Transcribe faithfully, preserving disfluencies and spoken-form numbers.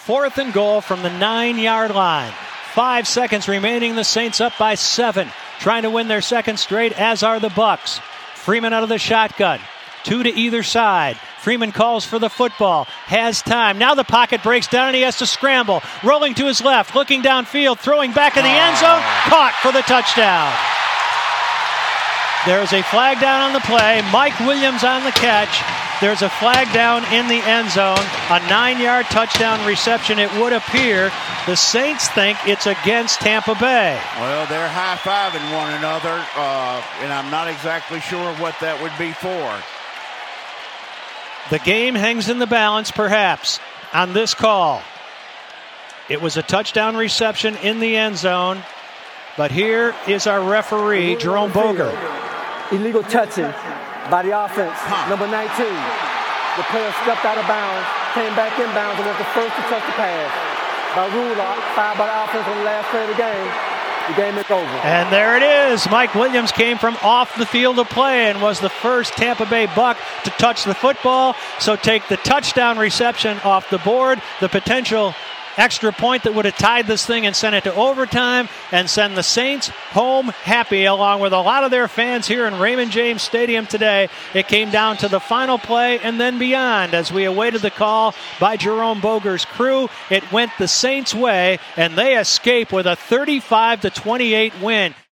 fourth and goal from the nine-yard line. Five seconds remaining. The Saints up by seven. Trying to win their second straight, as are the Bucks. Freeman out of the shotgun. Two to either side. Freeman calls for the football. Has time. Now the pocket breaks down and he has to scramble. Rolling to his left. Looking downfield. Throwing back in the end zone. Caught for the touchdown. There is a flag down on the play. Mike Williams on the catch. There's a flag down in the end zone. A nine-yard touchdown reception, it would appear. The Saints think it's against Tampa Bay. Well, they're high-fiving one another, uh, and I'm not exactly sure what that would be for. The game hangs in the balance, perhaps, on this call. It was a touchdown reception in the end zone, but here is our referee, Jerome Boger. Illegal touching by the offense, huh. number nineteen. The player stepped out of bounds, came back in bounds, and was the first to touch the pass. By rule, fouled by the offense on the last play of the game. The game is over. And there it is. Mike Williams came from off the field of play and was the first Tampa Bay Buck to touch the football. So take the touchdown reception off the board, the potential extra point that would have tied this thing and sent it to overtime, and send the Saints home happy, along with a lot of their fans here in Raymond James Stadium today. It came down to the final play and then beyond as we awaited the call by Jerome Boger's crew. It went the Saints' way, and they escape with a thirty-five to twenty-eight win.